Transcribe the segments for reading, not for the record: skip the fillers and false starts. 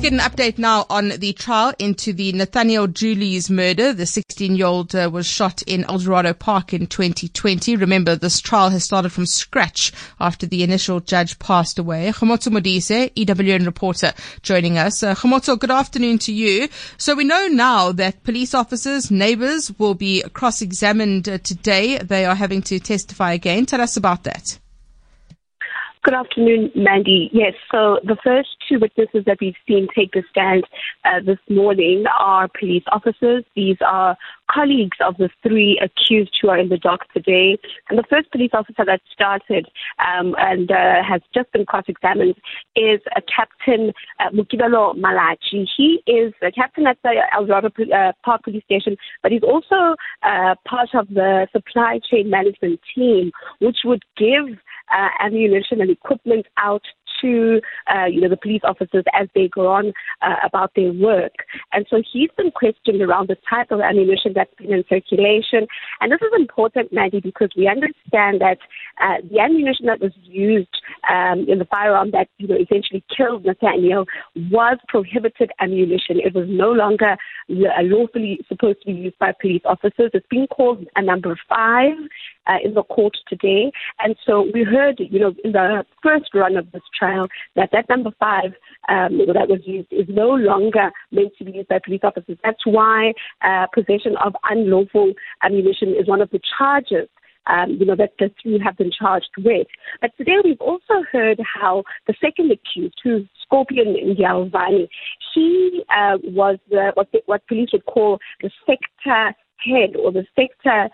get an update now on the trial into the Nathaniel Julies murder. The 16-year-old was shot in Eldorado Park in 2020. Remember, this trial has started from scratch after the initial judge passed away. Khomotso Modise, EWN reporter, joining us. Khomotso, good afternoon to you. So we know now that police officers, neighbors will be cross-examined today. They are having to testify again. Tell us about that. Good afternoon, Mandy. Yes, so the first two witnesses that we've seen take the stand this morning are police officers. These are colleagues of the three accused who are in the dock today. And the first police officer that started and has just been cross-examined is Captain Mukibelo Malachi. He is a captain at the Eldorado Park Police Station, but he's also part of the supply chain management team, which would give ammunition and equipment out to the police officers as they go on about their work. And so he's been questioned around the type of ammunition that's been in circulation. And this is important, Mandy, because we understand that the ammunition that was used in the firearm that essentially killed Nathaniel was prohibited ammunition. It was no longer lawfully supposed to be used by police officers. It's been called a number 5 in the court today. And so we heard, in the first run of this trial, that number 5 that was used is no longer meant to be used by police officers. That's why possession of unlawful ammunition is one of the charges that the three have been charged with. But today we've also heard how the second accused, who's Scorpion Ndyalvane, he was what police would call the sector head or the sector,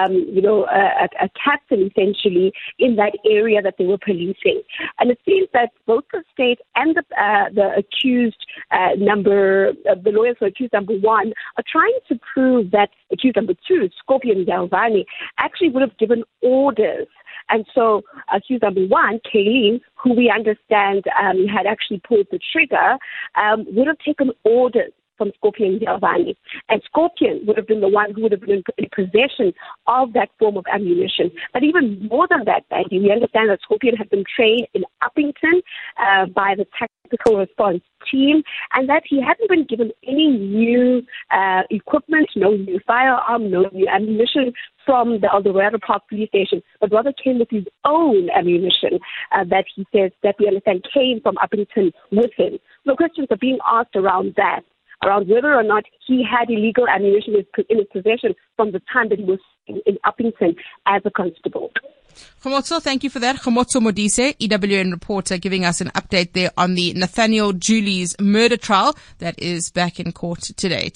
a captain essentially in that area that they were policing. And it seems that both the state and the accused the lawyers for accused number 1 are trying to prove that accused number 2, Scorpion Ndyalvane, actually would have given orders. And so accused number 1, Kayleen, who we understand had actually pulled the trigger, would have taken orders from Scorpion Ndyalvane. And Scorpion would have been the one who would have been in possession of that form of ammunition. But even more than that, Mandy, we understand that Scorpion had been trained in Uppington by the tactical response team, and that he hadn't been given any new equipment, no new firearm, no new ammunition from the Eldorado Park Police Station, but rather came with his own ammunition that he says that we understand came from Uppington with him. So questions are being asked around that, around whether or not he had illegal ammunition in his possession from the time that he was in Uppington as a constable. Khomotso, thank you for that. Khomotso Modise, EWN reporter, giving us an update there on the Nathaniel Julies murder trial that is back in court today.